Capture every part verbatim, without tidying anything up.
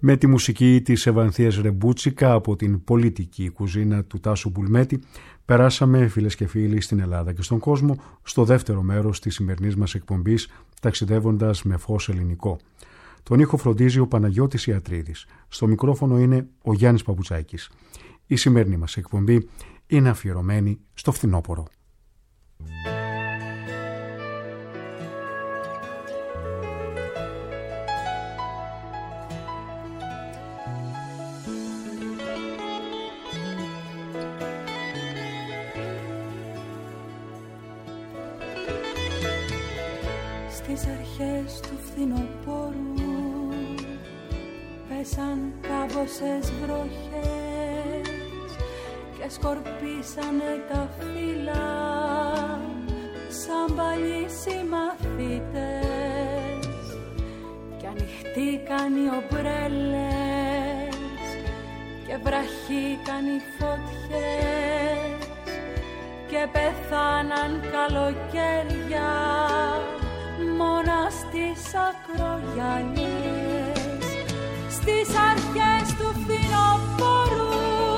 Με τη μουσική της Ευανθίας Ρεμπούτσικα από την πολιτική κουζίνα του Τάσου Μπουλμέτη περάσαμε, φίλες και φίλοι, στην Ελλάδα και στον κόσμο στο δεύτερο μέρος της σημερινής μας εκπομπής, ταξιδεύοντας με φως ελληνικό. Τον ήχο φροντίζει ο Παναγιώτης Ιατρίδης. Στο μικρόφωνο είναι ο Γιάννης Παπουτσάκης. Η σημερινή μας εκπομπή είναι αφιερωμένη στο φθινόπωρο. Στις αρχές του φθινοπόρου πέσαν κάμποσες βροχές και σκορπίσανε τα φύλλα σαν παλιοί συμμαθητές κι ανοιχτήκαν οι ομπρέλες και βραχήκαν οι φωτιές και πεθάναν καλοκαίρια μόνα στις ακρογιαλιές. Στις αρχές του φθινοπόρου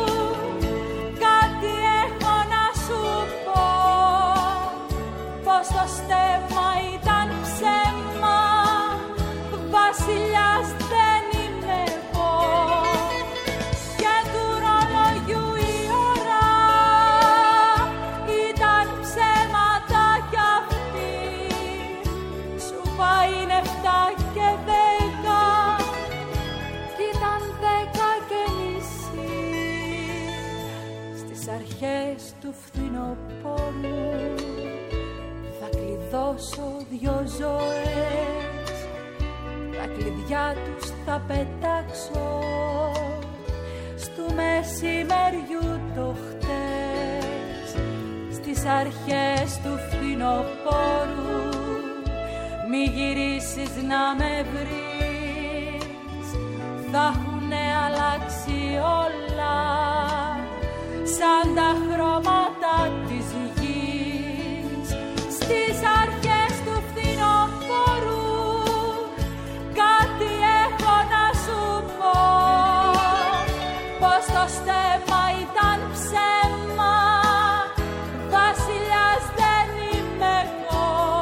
κάτι έχω να σου πω, πως το στέμμα ήταν ψέμα, βασιλιάς δεν είμαι εγώ και του ρολογιού η ώρα ήταν ψέματα κι αυτή. Είναι εφτά και δέκα κι ήταν δέκα και μισή. Στις αρχές του φθινοπόρου θα κλειδώσω δυο ζωές, τα κλειδιά τους θα πετάξω στου μεσημεριού το χτες. Στις αρχές του φθινοπόρου μη γυρίσεις να με βρεις, θα έχουνε αλλάξει όλα σαν τα χρώματα της γης. Στις αρχές του φθινοπόρου κάτι έχω να σου πω, πως το στέμμα ήταν ψέμα, βασιλιάς δεν είμαι εγώ.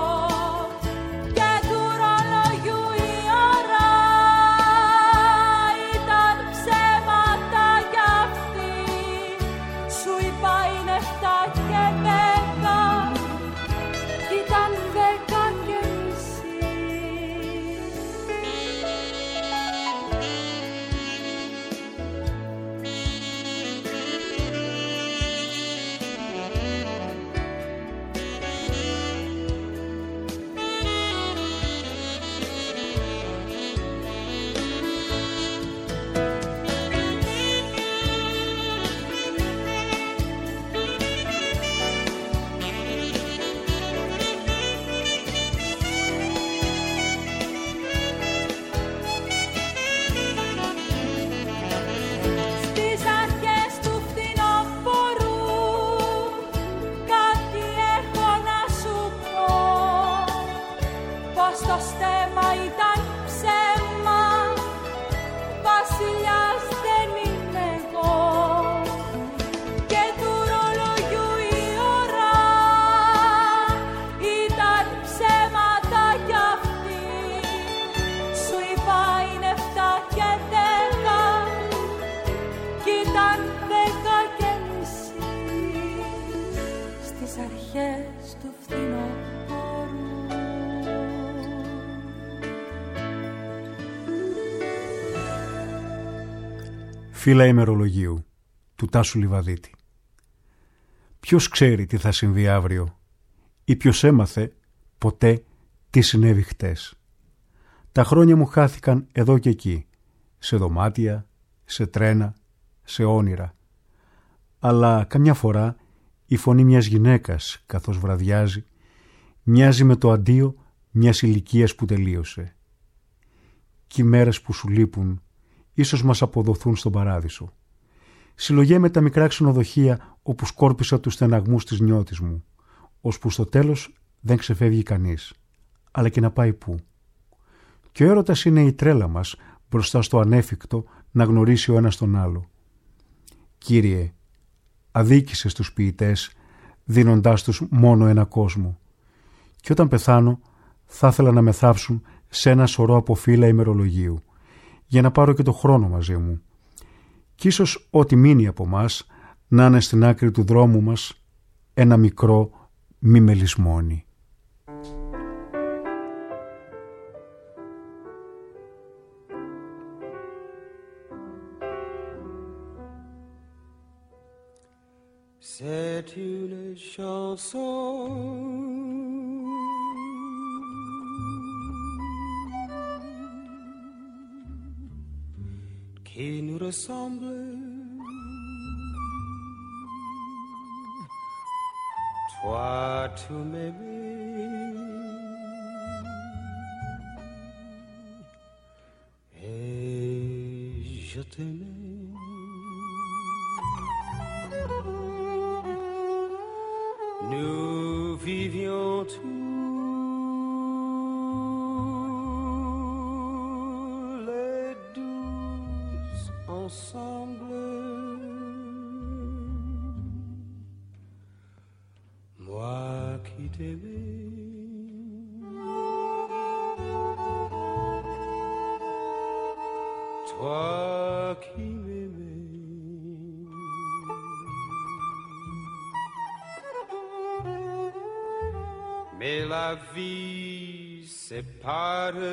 Φύλλα ημερολογίου του Τάσου Λιβαδίτη. Ποιος ξέρει τι θα συμβεί αύριο ή ποιος έμαθε ποτέ τι συνέβη χτες. Τα χρόνια μου χάθηκαν εδώ και εκεί, σε δωμάτια, σε τρένα, σε όνειρα. Αλλά καμιά φορά η φωνή μιας γυναίκας καθώς βραδιάζει μοιάζει με το αντίο μιας ηλικίας που τελείωσε. Κι οι μέρες που σου λείπουν ίσως μας αποδοθούν στον παράδεισο. Συλλογέμαι τα μικρά ξενοδοχεία όπου σκόρπισα τους στεναγμούς της νιώτης μου, ώσπου στο τέλος δεν ξεφεύγει κανείς, αλλά και να πάει πού. Και ο έρωτας είναι η τρέλα μας μπροστά στο ανέφικτο να γνωρίσει ο ένας τον άλλο. Κύριε, αδίκησες τους ποιητές δίνοντάς τους μόνο ένα κόσμο. Και όταν πεθάνω θα ήθελα να με θάψουν σε ένα σωρό από φύλλα ημερολογίου, για να πάρω και το χρόνο μαζί μου. Κι ίσως ό,τι μείνει από μας να είναι στην άκρη του δρόμου μας ένα μικρό μη μελισμόνι. C'est une chanson qui nous ressemble, toi tu m'aimais et je t'aimais. Nous vivions tous les douze ensemble. Moi qui t'aimais, toi qui m'aimais. Mais la vie sépare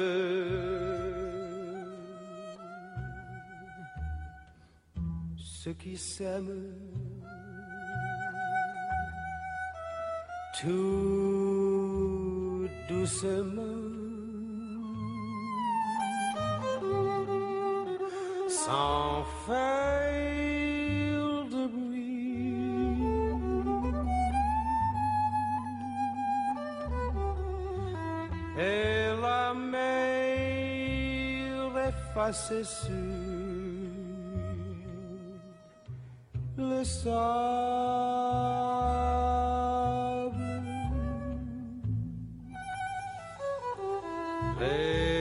ceux qui s'aiment tout doucement, sans faire de bruit. Et la mer effacée sur le sable, les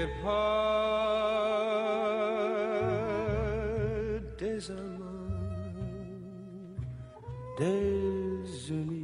pas des amants désunis.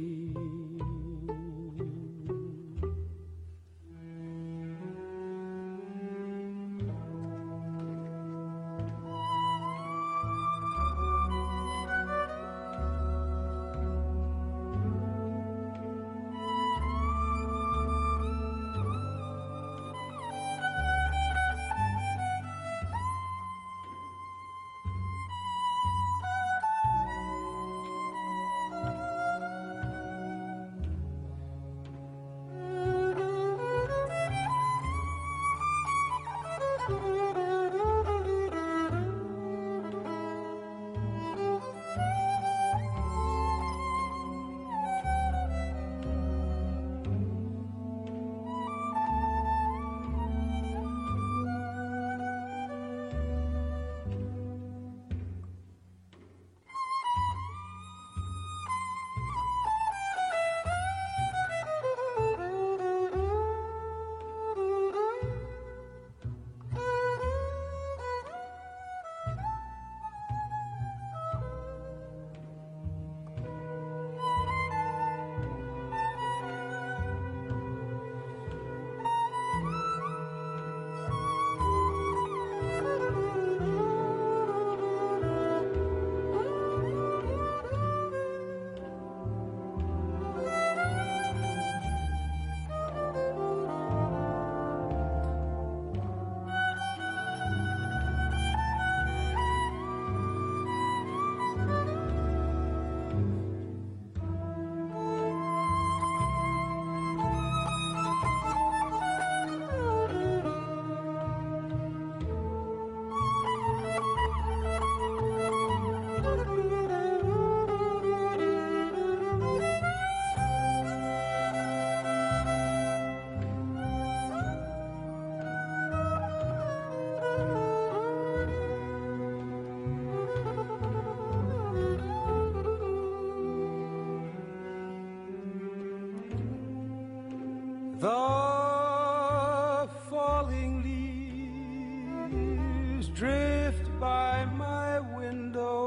drift by my window.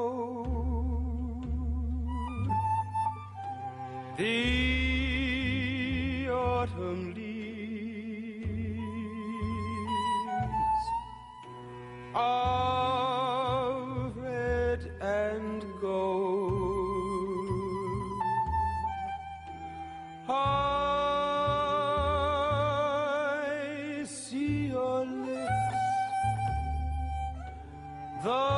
The autumn leaves of red and gold. I see your lips, the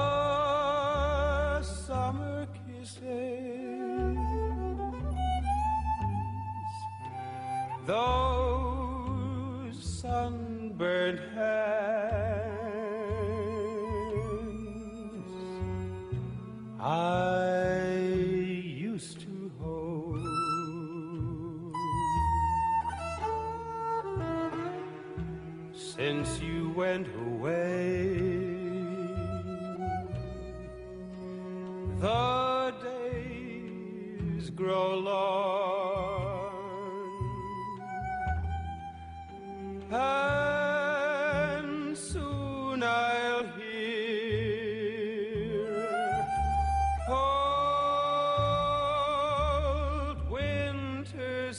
summer kisses, those sunburned hands I used to hold. Since you went away, the days grow long, and soon I'll hear old winter's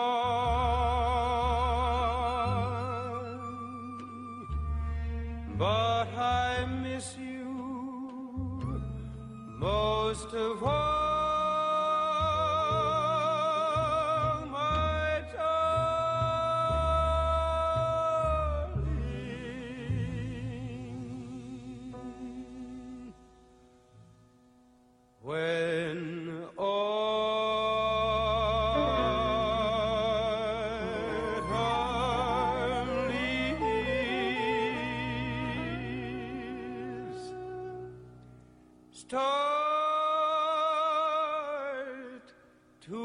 song. But I miss you most of all. When autumn leaves start to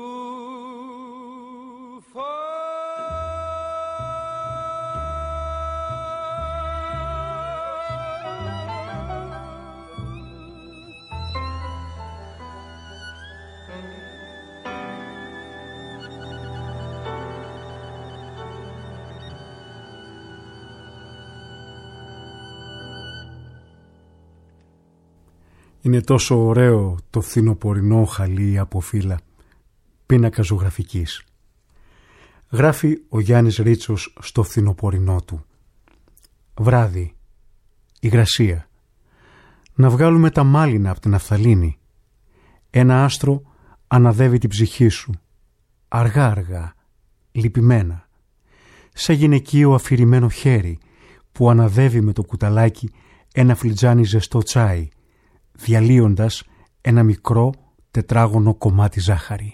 Είναι τόσο ωραίο το φθινοπορεινό χαλί από φύλλα, πίνακα ζωγραφικής. Γράφει ο Γιάννης Ρίτσος στο φθινοπορεινό του. Βράδυ, υγρασία. Να βγάλουμε τα μάλινα από την ναφθαλίνη. Ένα άστρο αναδεύει την ψυχή σου. Αργά αργά, λυπημένα. Σαν γυναικείο αφηρημένο χέρι που αναδεύει με το κουταλάκι ένα φλιτζάνι ζεστό τσάι, διαλύοντας ένα μικρό τετράγωνο κομμάτι ζάχαρη.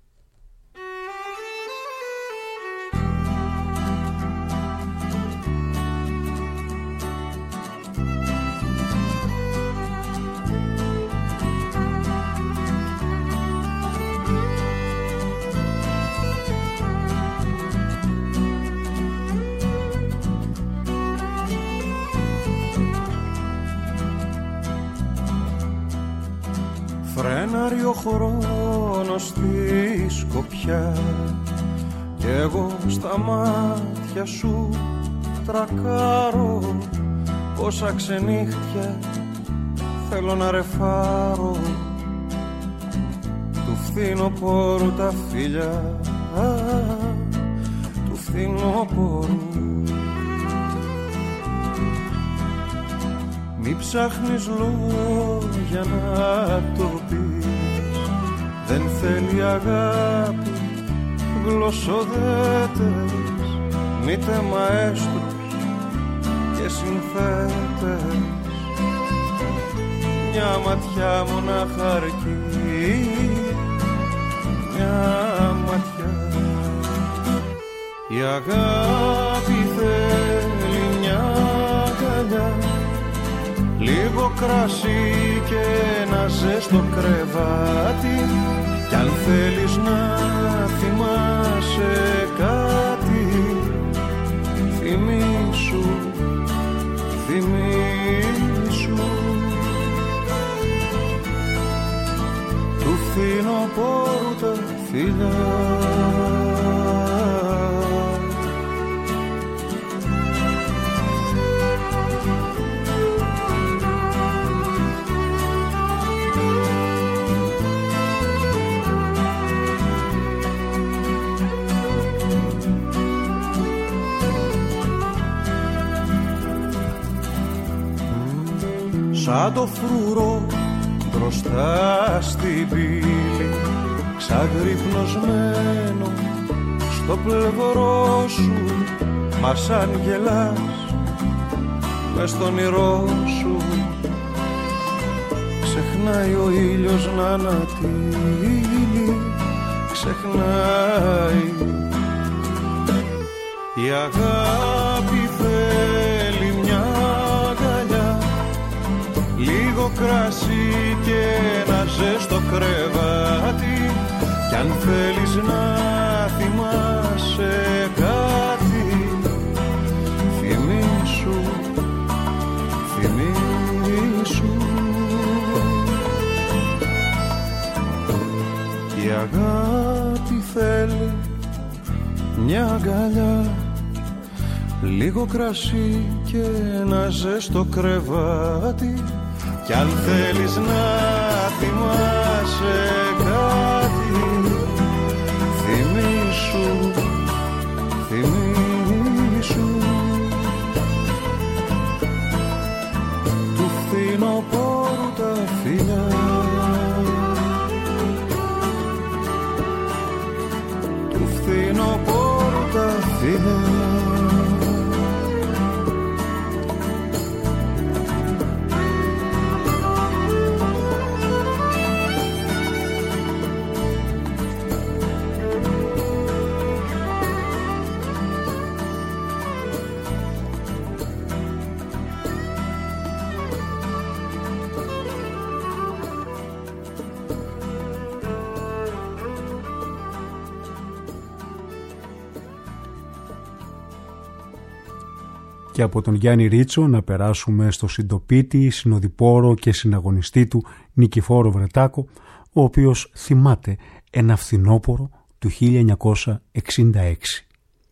Φρέναρει ο χρόνος στη σκοπιά κι εγώ στα μάτια σου τρακάρω. Πόσα ξενύχτια θέλω να ρεφάρω του φθινοπόρου τα φίλια, του φθινοπόρου. Μη ψάχνεις λόγια να το πεις, δεν θέλει αγάπη γλωσσοδέτες, μήτε μαέστρους και συνθέτες. Μια ματιά μονάχα αρκεί, μια ματιά. Η αγάπη θέλει μια αγκαλιά, λίγο κρασί και ένα ζέστο κρεβάτι, κι αν θέλεις να θυμάσαι κάτι, θυμήσου, θυμήσου του φθινοπόρου τα φιλιά. σαν το φρουρό μπροστά στην πύλη, ξαγρυπνωσμένο στο πλευρό σου, μα σαν γελάς μες στον όνειρό σου. Ξεχνάει ο ήλιος να ανατείλει, ξεχνάει. Η αγάπη θέλει μια αγκαλιά, λίγο κρασί και ένα ζεστό κρεβάτι, κι αν θέλεις να θυμάσαι κάτι, θυμήσου, θυμήσου. Η αγάπη θέλει μια αγκαλιά, λίγο κρασί και ένα ζεστό κρεβάτι, κι αν θέλεις να θυμάσαι κάτι, θυμήσου, θυμήσου. Του φθινοπόρου τα φιλιά, του φθινοπόρου τα φιλιά. Και από τον Γιάννη Ρίτσο να περάσουμε στο συντοπίτη, συνοδοιπόρο και συναγωνιστή του Νικηφόρο Βρετάκο, ο οποίος θυμάται ένα φθινόπωρο του χίλια εννιακόσια εξήντα έξι.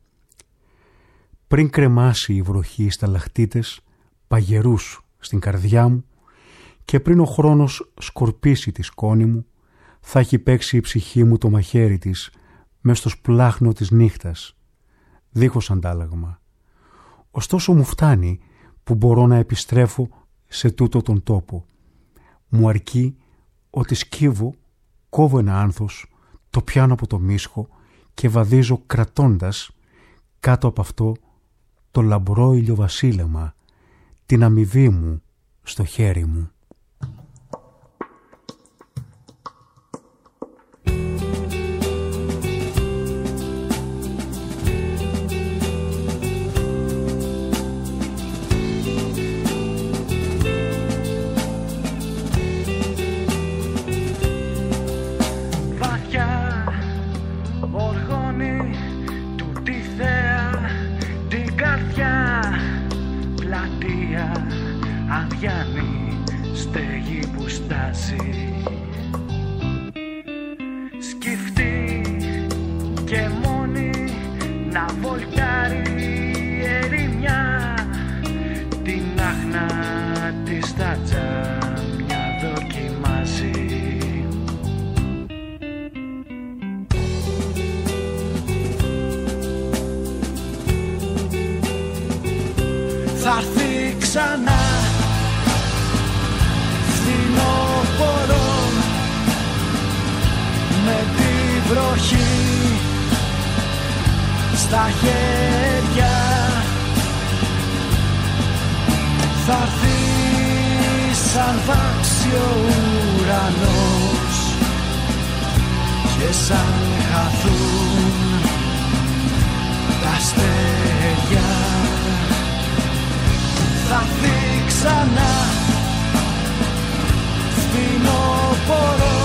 Πριν κρεμάσει η βροχή στα λαχτίτες, παγερούς στην καρδιά μου, και πριν ο χρόνος σκορπίσει τη σκόνη μου, θα έχει παίξει η ψυχή μου το μαχαίρι της μες στο σπλάχνο της νύχτας, δίχως αντάλλαγμα. Ωστόσο μου φτάνει που μπορώ να επιστρέφω σε τούτο τον τόπο. Μου αρκεί ότι σκύβω, κόβω ένα άνθος, το πιάνω από το μίσχο και βαδίζω κρατώντας κάτω από αυτό το λαμπρό ηλιοβασίλεμα, την αμοιβή μου στο χέρι μου. Σκυφτή και μόνη να βολτάρει η ερημιά, την άχνα της στα τζάμια δοκιμάζει. Θα έρθει ξανά φθινόπωρο με τη βροχή στα χέρια, θα έρθει σαν βάξει ο ουρανός και σαν χαθούν τα αστέρια. Θα έρθει ξανά φθινόπωρο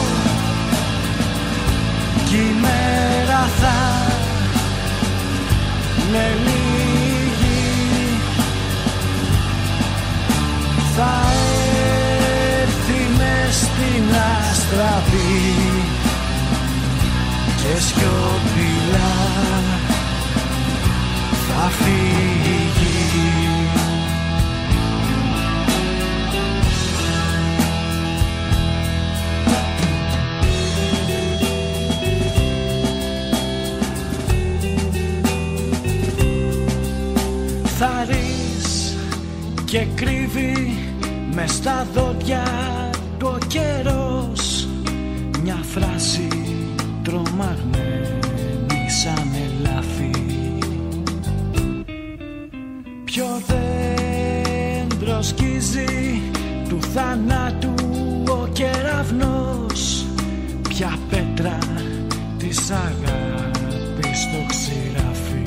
κι η μέρα θα είναι λίγη, θα έρθει μες στην αστραπή και σιωπηλά θα φύγει. Θα ρεις και κρύβει μες στα δόντια του ο καιρός, μια φράση τρομαγμένη σαν ελάφι. Ποιο δέντρο σκίζει του θανάτου ο κεραυνός, ποια πέτρα της αγάπης το ξηράφι.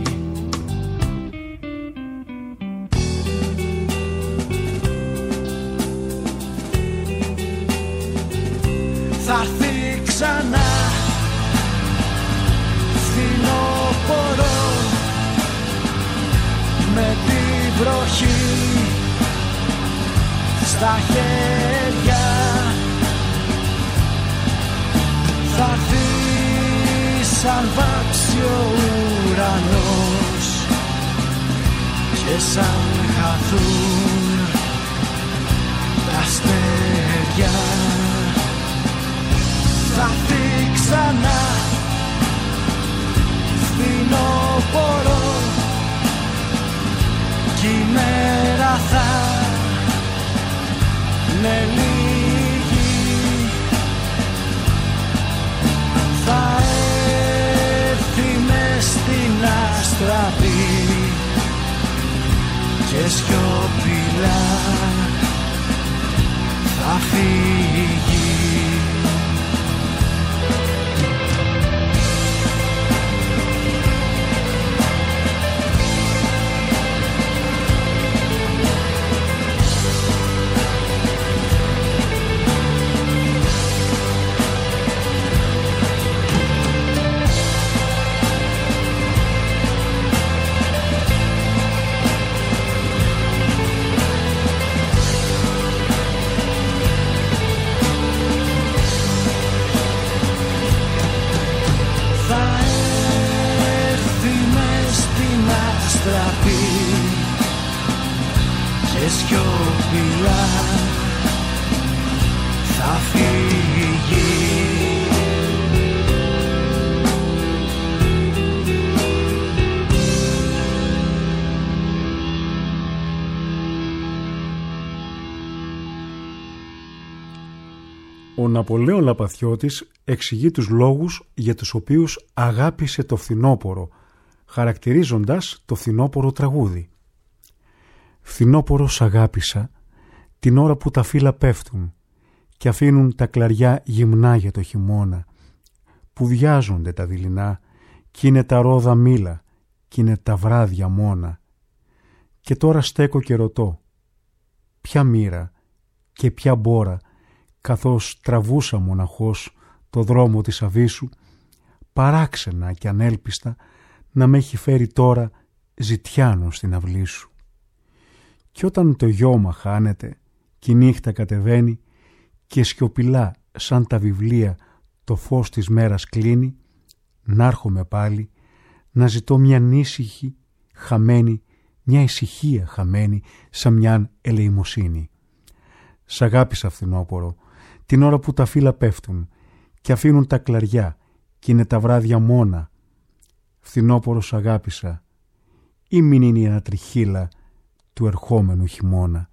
Θα έρθει ξανά φθινόπωρο με τη βροχή στα χέρια. Θα έρθει σαν βάψει ο ουρανός και σαν χαθούν τα αστέρια. Θα έρθει ξανά φθινόπωρο κι η μέρα θα είναι λίγη. Θα έρθει μες στην αστραπή και σιωπηλά θα φύγει. Και σιωπηλά θα φύγει. Ο Ναπολέων Λαπαθιώτης εξηγεί τους λόγους για τους οποίους αγάπησε το φθινόπωρο, χαρακτηρίζοντας το φθινόπωρο τραγούδι. Φθινόπωρο σ' αγάπησα την ώρα που τα φύλλα πέφτουν και αφήνουν τα κλαριά γυμνά για το χειμώνα, που βιάζονται τα δειλινά κι είναι τα ρόδα μήλα κι είναι τα βράδια μόνα. Και τώρα στέκω και ρωτώ, ποια μοίρα και ποια μπόρα, καθώς τραβούσα μοναχός το δρόμο της αβύσσου, παράξενα και ανέλπιστα να με έχει φέρει τώρα ζητιάνο στην αυλή σου. Κι όταν το γιώμα χάνεται κι η νύχτα κατεβαίνει και σιωπηλά σαν τα βιβλία το φως της μέρας κλείνει, να'ρχομαι πάλι να ζητώ μια ήσυχη χαμένη, μια ησυχία χαμένη σαν μιαν ελεημοσύνη. Σ' αγάπησα φθινόπωρο την ώρα που τα φύλλα πέφτουν και αφήνουν τα κλαριά κι είναι τα βράδια μόνα. Φθινόπωρο σ' αγάπησα ή μην είναι η ανατριχύλα του ερχόμενου χειμώνα.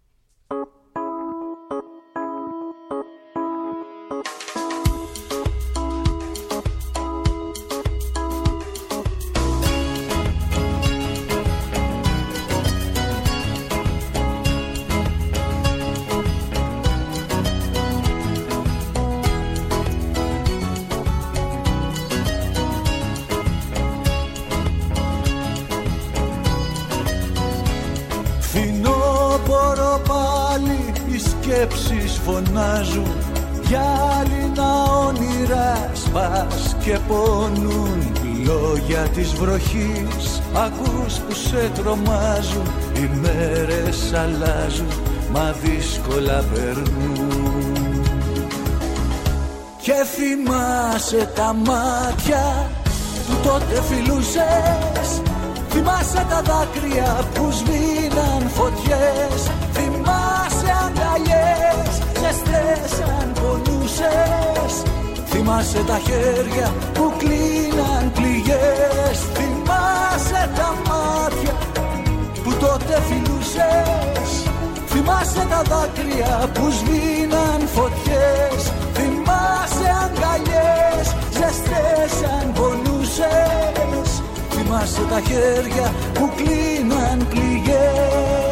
Σκέψεις φωνάζουν, γυάλινα όνειρα σπάς και πονούν. Λόγια της βροχής ακούς που σε τρομάζουν. Οι μέρες αλλάζουν, μα δύσκολα περνούν. Και θυμάσαι τα μάτια που τότε φιλούσες. Θυμάσαι τα δάκρυα που σβήναν φωτιές. Θυμάσαι αγκαλιές, ζεστές αν πονούσες. Θυμάσαι τα χέρια που κλείναν πληγές. Θυμάσαι τα μάτια που τότε φιλούσες. θυμάσαι τα δάκρυα που σβήναν φωτιές, θυμάσαι αγκαλιές ζεστές σαν πονούσες, θυμάσαι τα χέρια που κλείναν πληγές.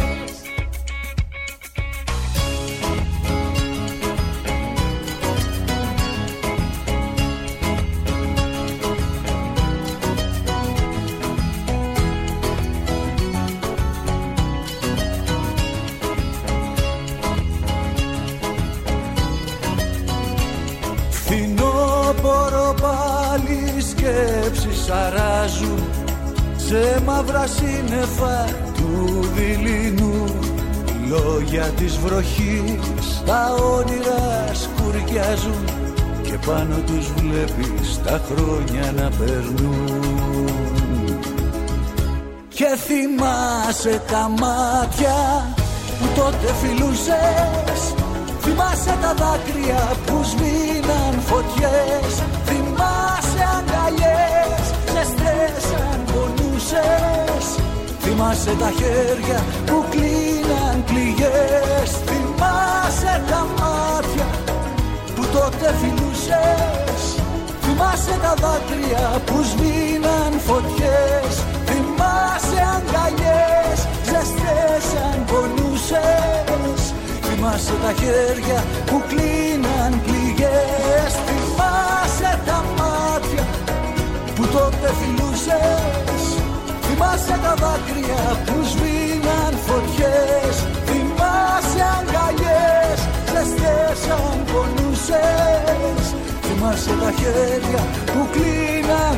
Φθινόπορο πάλι σκέψεις αράζουν σε μαύρα σύννεφα του δειλινού, λόγια της βροχής τα όνειρα σκουριάζουν και πάνω τους βλέπεις τα χρόνια να περνούν. Και θυμάσαι τα μάτια που τότε φιλούσες, θυμάσαι τα δάκρυα που σβήναν φωτιές, θυμάσαι αγκαλιές ζεστές σαν πονούσες, θυμάσαι τα χέρια που κλείναν πληγές, θυμάσαι τα μάτια που τότε φιλούσες, θυμάσαι τα δάκρυα που σβήναν φωτιές, θυμάσαι αγκαλιές ζεστές σαν πονούσες, θυμάσαι τα χέρια που κλείναν πληγές, θυμάσαι τα μάτια που τότε φιλούσες, θυμάσαι τα δάκρυα που σβήναν φωτιές, θυμάσαι αγκαλιές ζεστές σαν πονούσες, θυμάσαι τα χέρια που κλείναν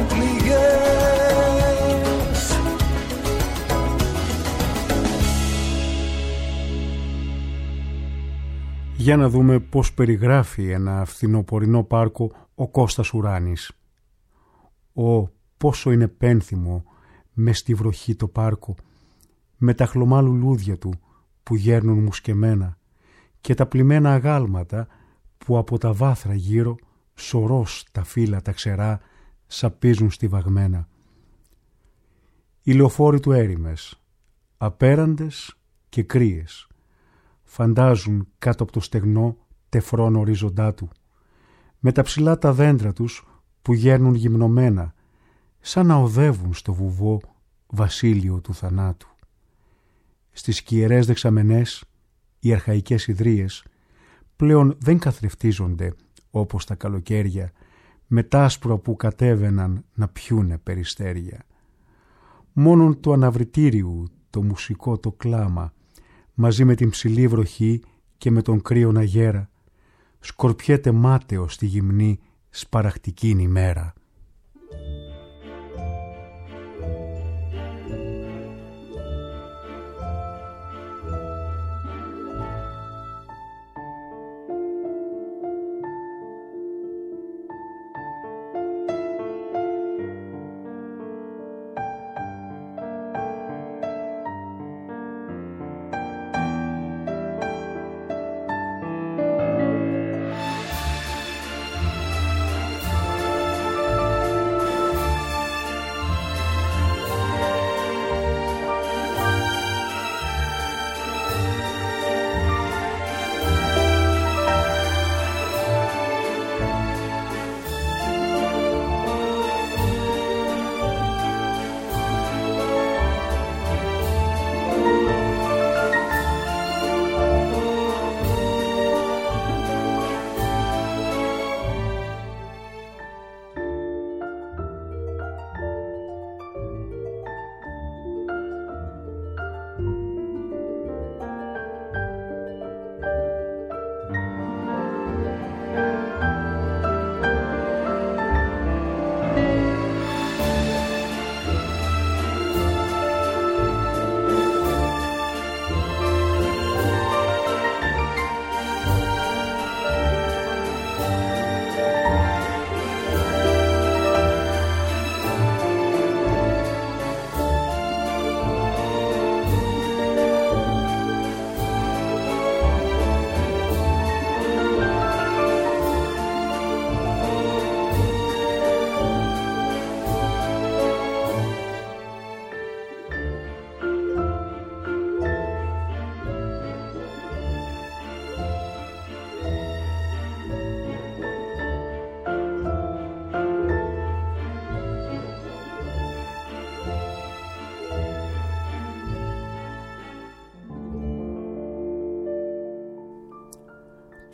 πληγές. Για να δούμε πώς περιγράφει ένα φθινοπορεινό πάρκο ο Κώστας Ουράνης. Ω, πόσο είναι πένθυμο μες στη βροχή το πάρκο, με τα χλωμά λουλούδια του που γέρνουν μουσκεμένα και τα πλημμένα αγάλματα που από τα βάθρα γύρω σωρός τα φύλλα τα ξερά σαπίζουν στιβαγμένα. Οι λεωφόροι του έρημες, απέραντες και κρύες, φαντάζουν κάτω από το στεγνό τεφρόν ορίζοντά του, με τα ψηλά τα δέντρα τους που γέρνουν γυμνωμένα, σαν να οδεύουν στο βουβό βασίλειο του θανάτου. Στις σκιερές δεξαμενές οι αρχαϊκές ιδρύες πλέον δεν καθρεφτίζονται όπως τα καλοκαίρια με τ' άσπρα που κατέβαιναν να πιούνε περιστέρια. Μόνον του αναβριτήριου το μουσικό το κλάμα, μαζί με την ψηλή βροχή και με τον κρύον αγέρα, σκορπιέται μάταιο στη γυμνή σπαραχτικήν ημέρα.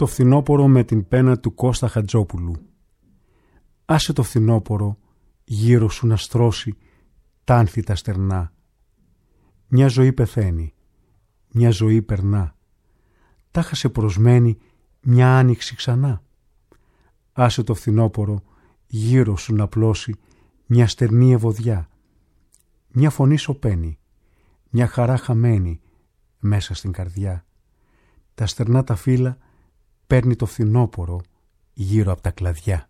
Το φθινόπωρο με την πένα του Κώστα Χατζόπουλου. Άσε το φθινόπωρο γύρω σου να στρώσει τ' άνθη στερνά. Μια ζωή πεθαίνει, μια ζωή περνά. Τάχα σε προσμένει μια άνοιξη ξανά. Άσε το φθινόπωρο γύρω σου να πλώσει μια στερνή ευωδιά. Μια φωνή σωπαίνει, μια χαρά χαμένη μέσα στην καρδιά. Τα στερνά τα φύλλα παίρνει το φθινόπωρο γύρω από τα κλαδιά.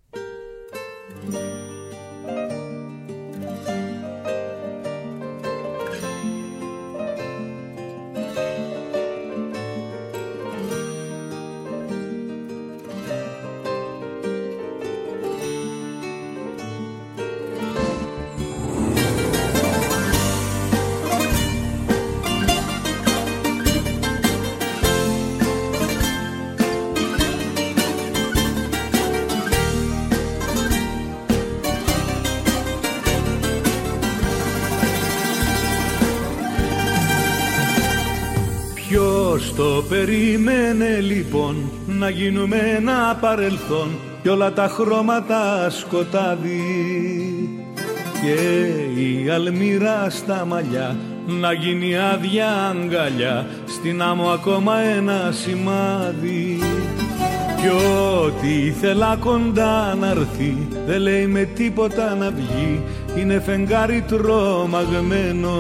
Το περίμενε λοιπόν να γίνουμε ένα παρελθόν κι όλα τα χρώματα σκοτάδι και η αλμύρα στα μαλλιά να γίνει άδεια αγκαλιά, στην άμμο ακόμα ένα σημάδι. Κι ό,τι ήθελα κοντά να έρθει δεν λέει με τίποτα να βγει, είναι φεγγάρι τρομαγμένο.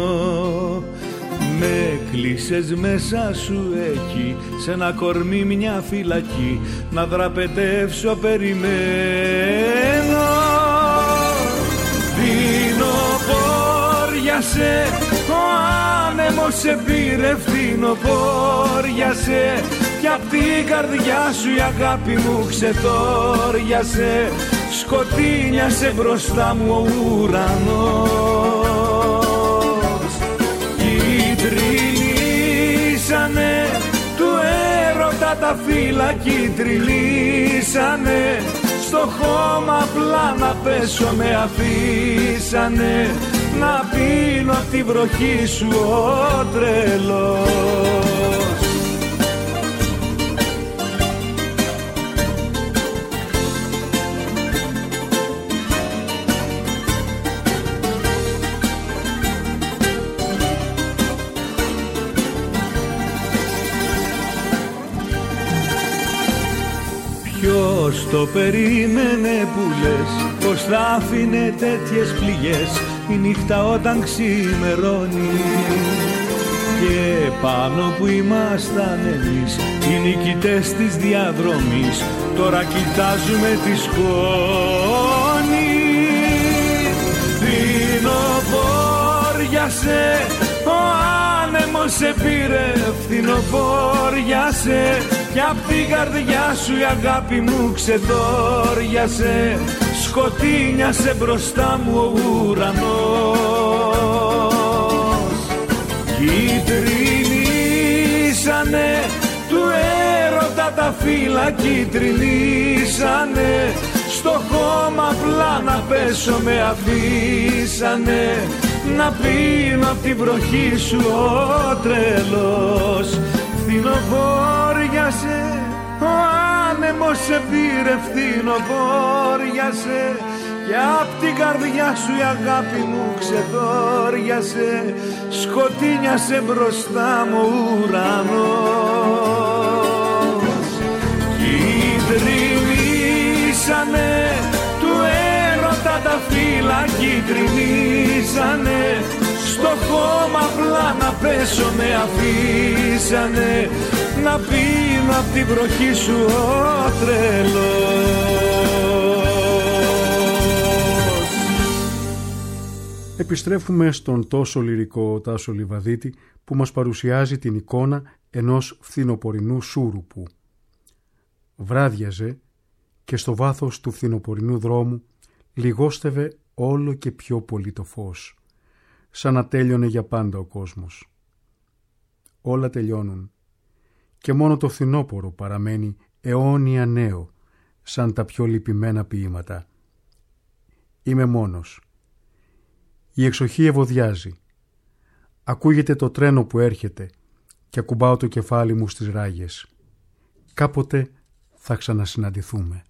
Με κλείσες μέσα σου εκεί, σ' ένα κορμί μια φυλακή, να δραπετεύσω περιμένω. Φθινοπόριασε, ο άνεμος σε πήρε, φθινοπόριασε, κι απ' την καρδιά σου η αγάπη μου ξετόριασε, σκοτίνιασε μπροστά μου ο ουρανός. Τριλήσανε του έρωτα τα φύλλα, κυτριλήσανε στο χώμα απλά να πέσω με αφήσανε, να πίνω απ' τη βροχή σου ο τρελός. Ποιος το περίμενε που λες, πως θα άφηνε τέτοιες πληγές η νύχτα όταν ξημερώνει, και πάνω που ήμασταν εμείς οι νικητές της διαδρομής, τώρα κοιτάζουμε τη σκόνη. Φθινοπόριασε, ο άνεμος σε πήρε, φθινοπόριασε, κι απ' την καρδιά σου η αγάπη μου ξεδόριασε, σκοτίνιασε μπροστά μου ο ουρανός. Κυτρινήσανε του έρωτα τα φύλλα, κυτρινήσανε στο χώμα απλά να πέσω με αφήσανε, να πίνω απ' την βροχή σου ο τρελός. Φθινοπόριασε, ο άνεμος σε πήρε, φθινοπόριασε, και απ' την καρδιά σου η αγάπη μου ξεδόριασε, σκοτίνιασε μπροστά μου ουρανός. Κυτρινήσανε του έρωτα τα φύλλα, κυτρινήσανε στο χώμα απλά να πέσω με αφήσανε, να πίνω απ' την βροχή σου ο τρελός. Επιστρέφουμε στον τόσο λυρικό Τάσο Λιβαδίτη που μας παρουσιάζει την εικόνα ενός φθινοπορεινού σούρουπου. Βράδιαζε και στο βάθος του φθινοπορεινού δρόμου λιγόστευε όλο και πιο πολύ το φως, σαν να τέλειωνε για πάντα ο κόσμος. Όλα τελειώνουν και μόνο το φθινόπωρο παραμένει αιώνια νέο, σαν τα πιο λυπημένα ποίηματα. Είμαι μόνος. Η εξοχή ευωδιάζει. Ακούγεται το τρένο που έρχεται και ακουμπάω το κεφάλι μου στις ράγες. κάποτε θα ξανασυναντηθούμε.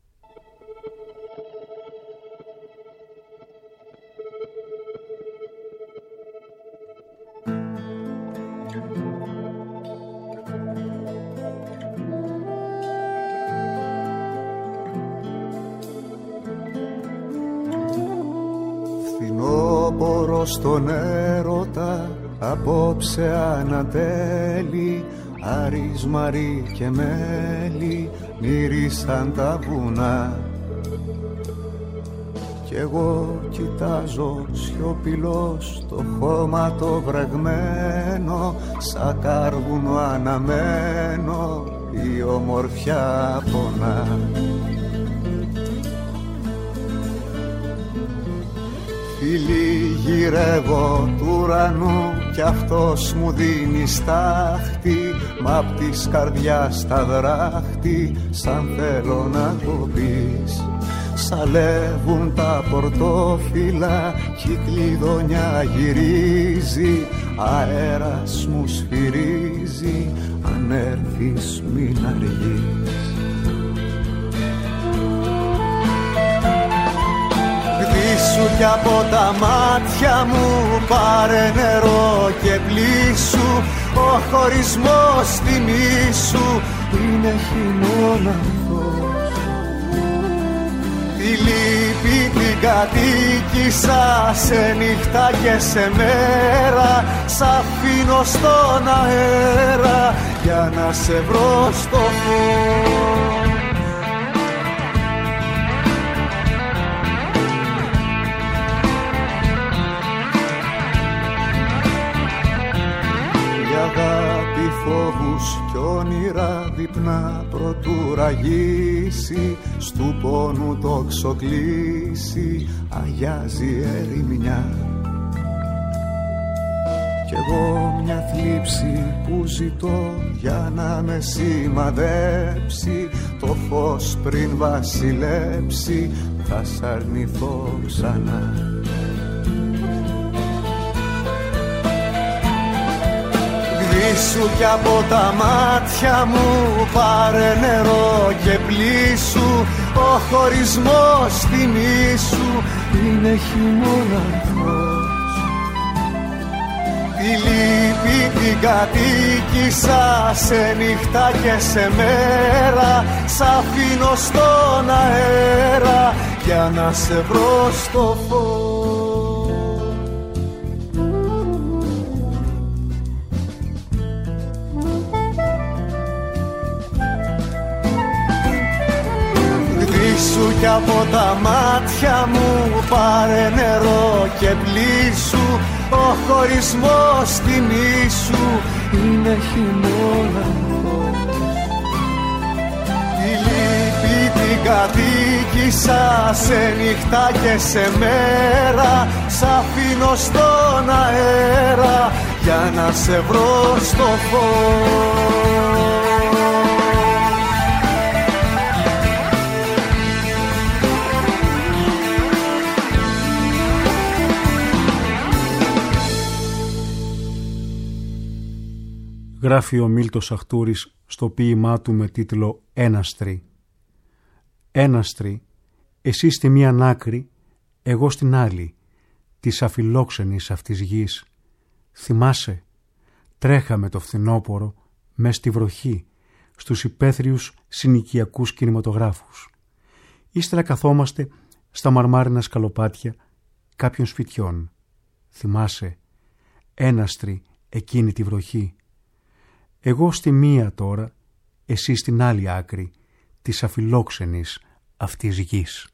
Φθινόπορο στον έρωτα, απόψε ανατέλει, Άρης, Μαρή και μέλι μύρισαν τα βουνά. Κι εγώ κοιτάζω σιωπηλός το χώμα το βρεγμένο, σαν κάρβουνο αναμένο η ομορφιά πονά. Φίλοι, γυρεύω του ουρανού κι αυτός μου δίνει στάχτη, μ' απ' της καρδιάς τα δράχτη, σαν θέλω να το πεις. Σαλεύουν τα πορτόφυλλα κι η κλειδονιά γυρίζει, αέρας μου σφυρίζει, αν έρθεις μην αργείς. Γδίσου κι από τα μάτια μου, πάρε νερό και πλήσου, ο χωρισμός θυμήσου είναι χειμώναθος. Τη λύπη την κατοίκησα σε νύχτα και σε μέρα, σ' αφήνω στον αέρα για να σε βρω στο φως. Αγάπη, φόβους κι όνειρα διπνά προτού ραγίσει, στου πόνου το ξοκλήσει, αγιάζει ερημιά. Κι εγώ μια θλίψη που ζητώ για να με σημαδέψει, το φως πριν βασιλέψει θα σ' αρνηθώ ξανά. Γδίσου κι από τα μάτια μου, πάρε νερό και πλήσου, ο χωρισμός θυμήσου είναι χειμώναθος. Τη λύπη την κατοίκησα σε νύχτα και σε μέρα, σ' αφήνω στον αέρα για να σε βρω στο φως. Γδίσου κι από τα μάτια μου, πάρε νερό και πλήσου, ο χωρισμός θυμήσου είναι χειμώναθος. Τη λύπη την κατοίκησα σε νύχτα και σε μέρα, σ' αφήνω στον αέρα για να σε βρω στο φως. Γράφει ο Μίλτος Αχτούρης στο ποίημά του με τίτλο «Έναστρη». Έναστρη, εσύ στη μίαν άκρη, εγώ στην άλλη, της αφιλόξενης αυτής γης. Θυμάσαι, τρέχαμε το φθινόπορο μες στη βροχή, στους υπαίθριους συνοικιακούς κινηματογράφους. Ύστερα καθόμαστε στα μαρμάρινα σκαλοπάτια κάποιων σπιτιών. Θυμάσαι, έναστρη εκείνη τη βροχή. Εγώ στη μία τώρα, εσύ στην άλλη άκρη της αφιλόξενης αυτής γης.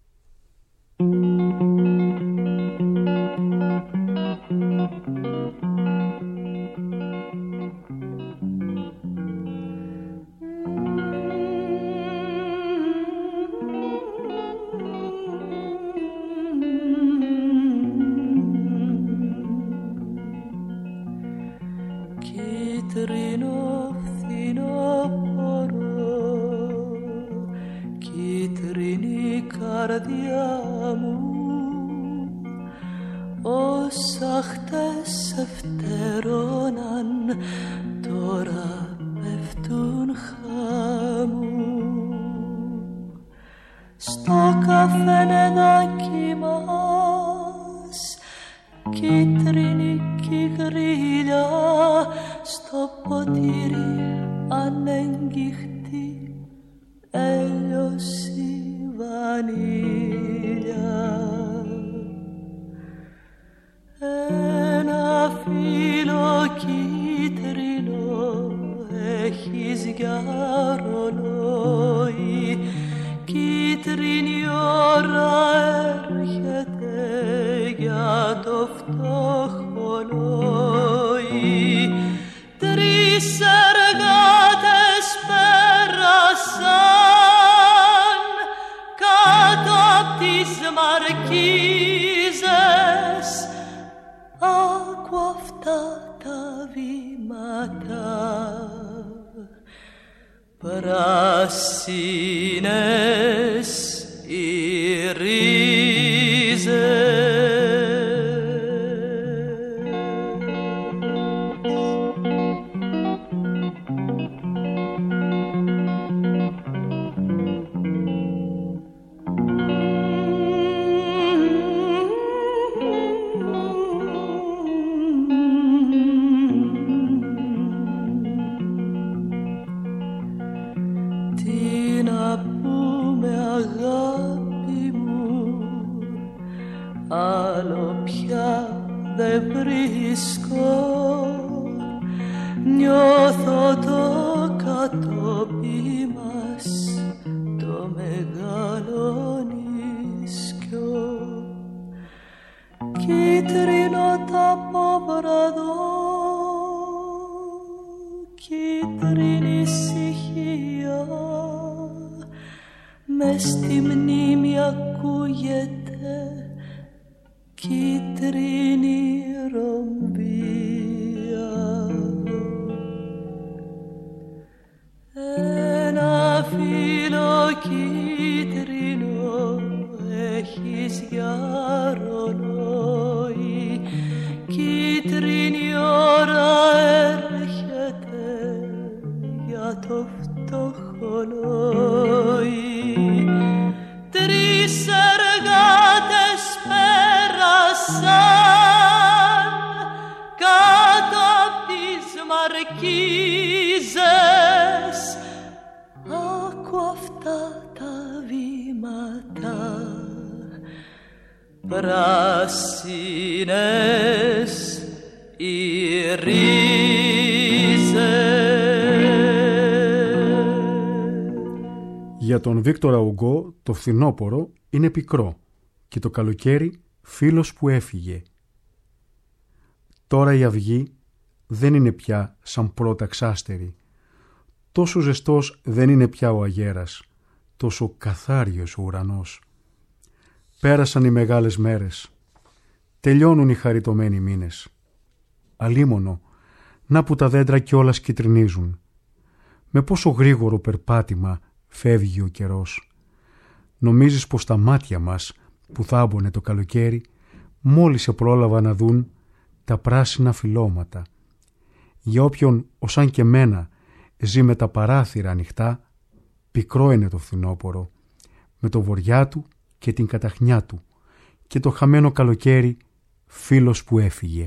Κίτρινο φθινόπωρο, κίτρινη καρδιά μου, όσα χτες σε φτερώναν τώρα πέφτουν χάρη. ανέγγιχτη έλειωση βανίλια. Ένα φύλλο κίτρινο έχεις για ρολόι, κίτρινη ώρα έρχεται για το φτωχολόι. Τρεις εργάτες πέρασαν κάτω απ' τις μαρκίζες. Άκου αυτά τα βήματα, πράσινες οι ρίζες. Άλλο πια δεν βρίσκω, νιώθω το κατόπι μας το μεγάλο νησκιό. Κίτρινο τα πόβραδο, κίτρινη ησυχία, μες στη μνήμη ακούγεται κίτρινη ρομπία. Ένα φύλλο κίτρινο έχεις για ρολόι, κίτρινη ώρα έρχεται για το φτωχολόι. Τρεις εργάτες πέρασαν κάτω απ' τις μαρκίζες. Άκου αυτά τα βήματα, πράσινες οι ρίζες. Για τον Βίκτορα Ουγκό το φθινόπωρο είναι πικρό και το καλοκαίρι φίλος που έφυγε. Τώρα η αυγή δεν είναι πια σαν πρώτα ξάστερη. Τόσο ζεστός δεν είναι πια ο αγέρας, τόσο καθάριος ο ουρανός. Πέρασαν οι μεγάλες μέρες, τελειώνουν οι χαριτωμένοι μήνες. Αλίμονο, να που τα δέντρα κιόλας κυτρινίζουν. Με πόσο γρήγορο περπάτημα φεύγει ο καιρός. Νομίζεις πως τα μάτια μας που θάμπονε το καλοκαίρι μόλις σε πρόλαβα να δουν τα πράσινα φυλλώματα. Για όποιον οσάν και μένα ζει με τα παράθυρα ανοιχτά, πικρό είναι το φθινόπωρο, με το βοριά του και την καταχνιά του και το χαμένο καλοκαίρι φίλος που έφυγε.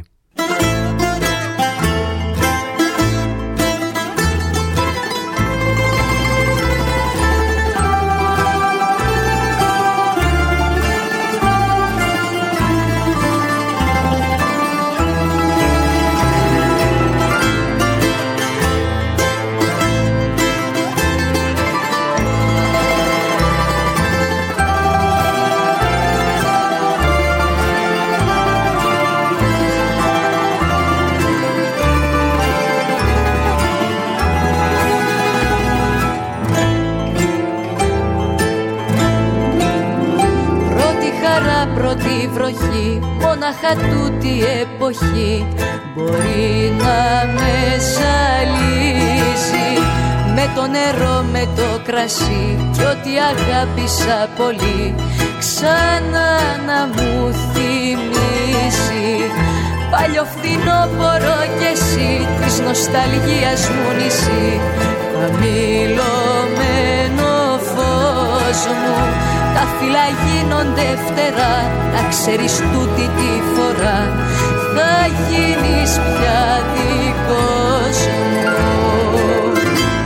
Πρώτη βροχή, μόναχα τούτη εποχή μπορεί να με ζαλίσει. Με το νερό, με το κρασί κι ό,τι αγάπησα πολύ ξανά να μου θυμίσει. Παλιό φθινόπωρο κι εσύ της νοσταλγίας μου νησί, χαμηλωμένο φως μου. Τα φύλλα γίνονται φτερά, να ξέρεις τούτη τη φορά θα γίνεις πια δικός μου.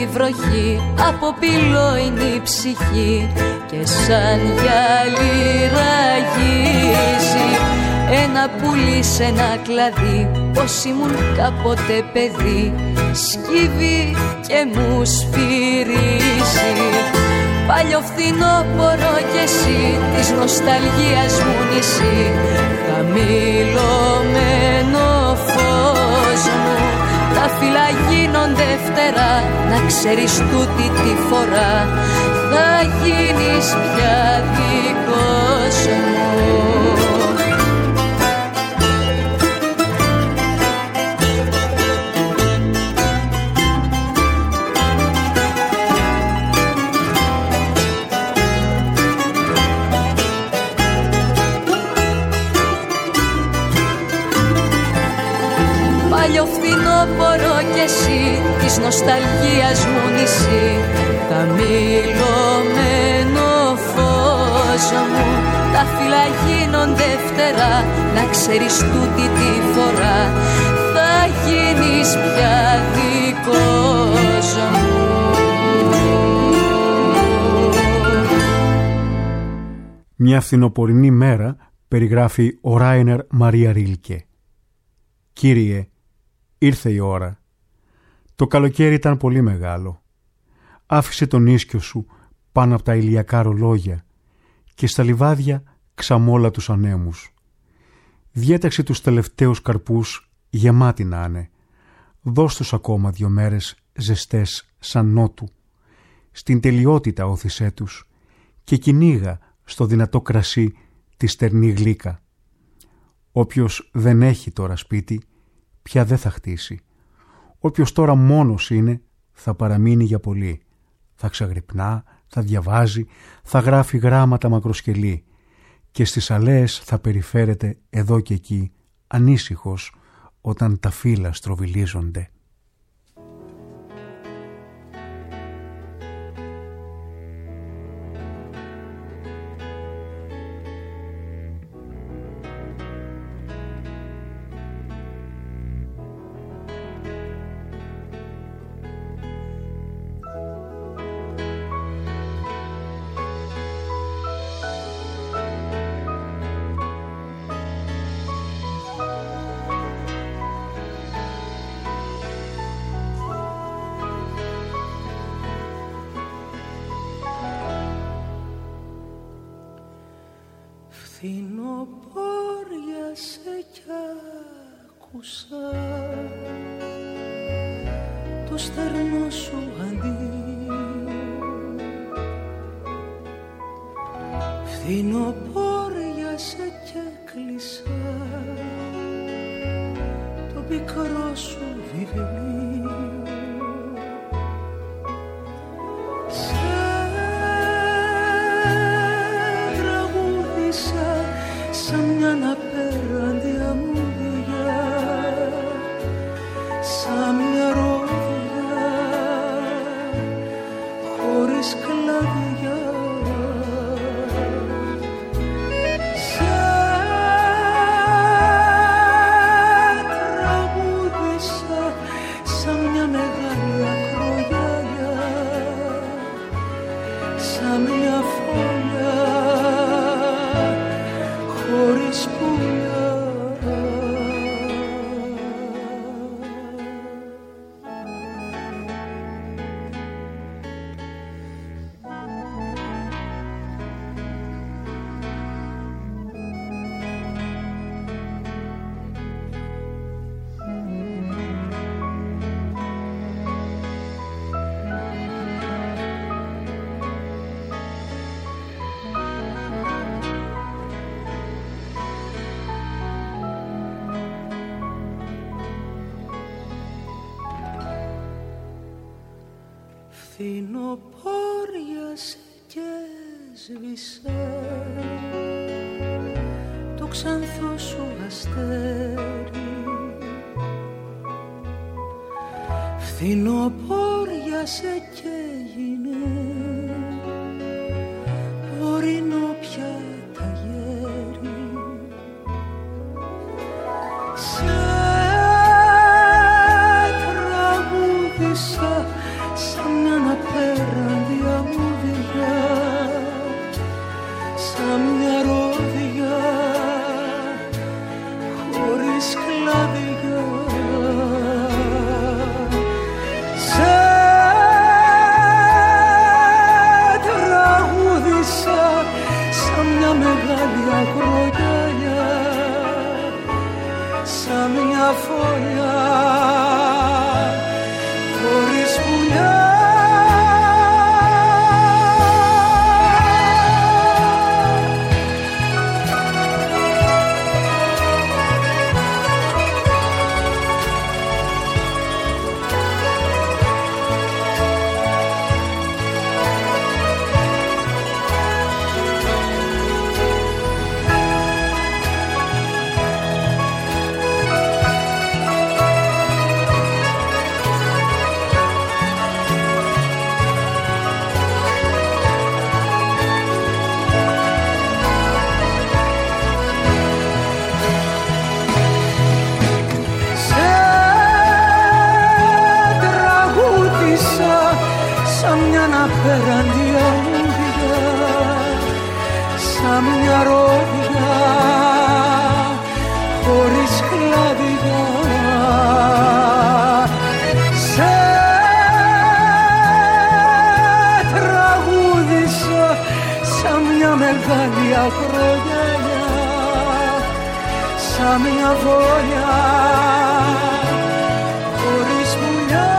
η βροχή, αποπειλώ είναι η ψυχή και σαν γυαλί ραγίζει. Ένα πουλί σε ένα κλαδί, πως ήμουν κάποτε παιδί, σκύβει και μου σφυρίζει. Παλιό φθινόπωρο κι εσύ, της νοσταλγίας μου νησί, χαμηλωμένο φως μου. Τα φύλλα γίνονται φτερά, να ξέρεις τούτη τη φορά θα γίνεις πια δικός μου. Παλιό φθινόπωρο κι εσύ, της νοσταλγίας μου νησί, χαμηλωμένο φως μου. Τα φύλλα γίνονται φτερά, να ξέρεις τούτη τη φορά θα γίνεις πια δικός μου. Μια φθινοπορεινή μέρα περιγράφει ο Ράινερ Μαρία Ρίλκε. «Κύριε, ήρθε η ώρα. Το καλοκαίρι ήταν πολύ μεγάλο. Άφησε τον ίσκιο σου πάνω από τα ηλιακά ρολόγια και στα λιβάδια ξαμόλα τους ανέμους. Διέταξε τους τελευταίους καρπούς γεμάτοι να είναι. Δώσ' τους ακόμα δυο μέρες ζεστές σαν νότου. Στην τελειότητα όθησέ τους και κυνήγα στο δυνατό κρασί τη στερνή γλύκα. Όποιος δεν έχει τώρα σπίτι, πια δεν θα χτίσει. Όποιος τώρα μόνος είναι, θα παραμείνει για πολύ. Θα ξαγρυπνά, θα διαβάζει, θα γράφει γράμματα μακροσκελή και στις αλέες θα περιφέρεται εδώ και εκεί, ανήσυχος, όταν τα φύλλα στροβιλίζονται. Φθινοπόριασε κι άκουσα το στερνό σου αντίο. Φθινοπόριασε κι κλείσα το πικρό σου βιβλίο. Σαν μια απέραντη αμμούδια, σαν μια ρόδια χωρίς κλαδιά. Σαν τραγούδισα σαν μια μεγάλη ακρογιάλια, σαν μια φωλιά χωρίς πουλιά. Φθινοπόριασε και σβήσε το ξανθό σου αστέρι. Φθινοπόριασε και έγινε βορεινό πια ταγέρι. Σε τραγούδισα σαν σαν μια ρόδια χωρίς κλαδιά. Σε τραγούδισα σαν μια μεγάλη ακρογιαλιά, σαν μια βόλια χωρίς πουλιά.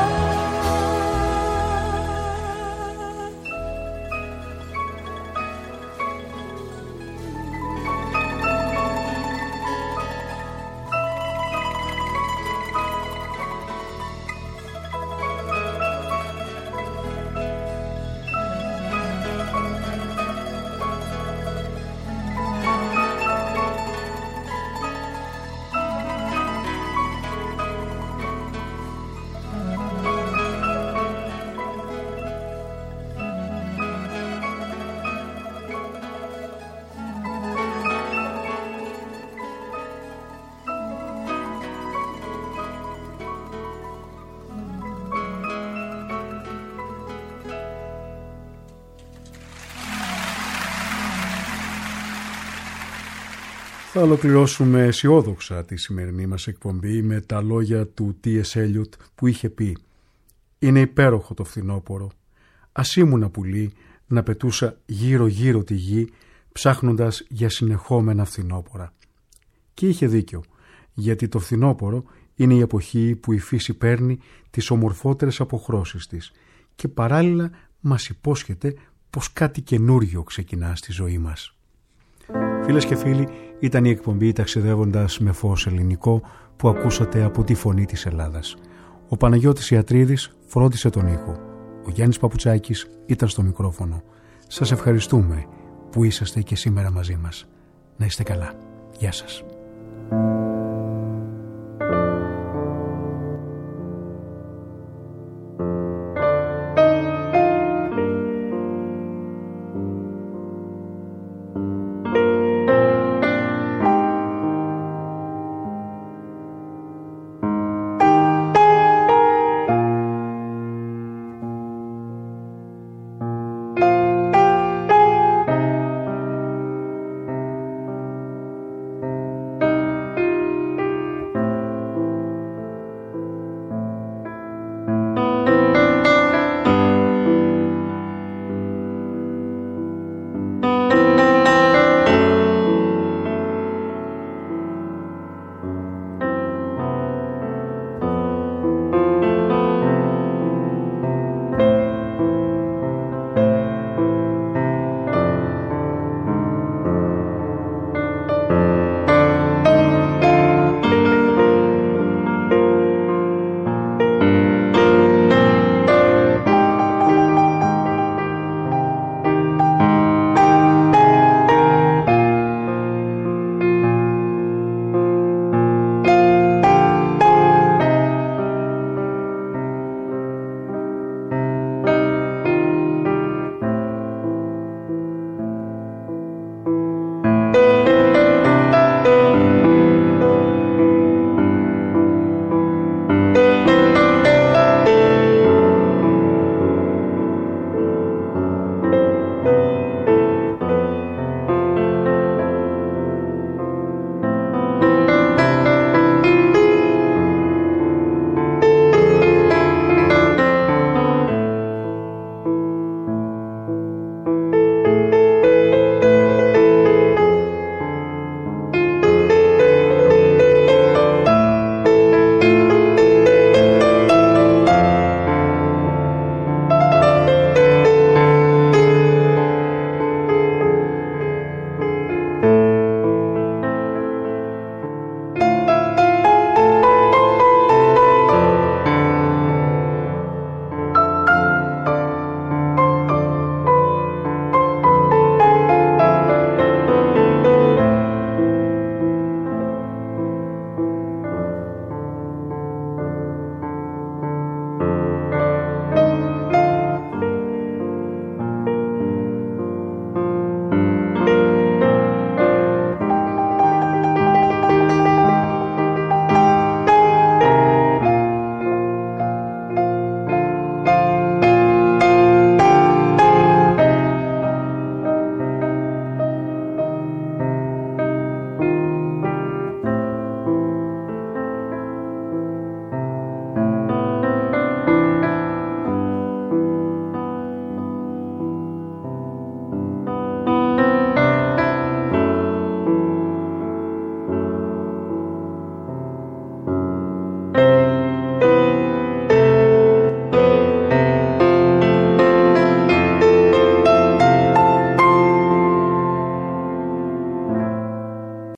Θα ολοκληρώσουμε αισιόδοξα τη σημερινή μας εκπομπή με τα λόγια του Τι Ες Έλιοτ που είχε πει «Είναι υπέροχο το φθινόπωρο. Ας ήμουνα πουλί να πετούσα γύρω γύρω τη γη ψάχνοντας για συνεχόμενα φθινόπορα». Και είχε δίκιο, γιατί το φθινόπωρο είναι η εποχή που η φύση παίρνει τις ομορφότερες αποχρώσεις της και παράλληλα μας υπόσχεται πως κάτι καινούριο ξεκινά στη ζωή μας. Φίλες και φίλοι, ήταν η εκπομπή «Ταξιδεύοντας με φως ελληνικό» που ακούσατε από τη Φωνή της Ελλάδας. Ο Παναγιώτης Ιατρίδης φρόντισε τον ήχο. Ο Γιάννης Παπουτσάκης ήταν στο μικρόφωνο. Σας ευχαριστούμε που είσαστε και σήμερα μαζί μας. Να είστε καλά. Γεια σας.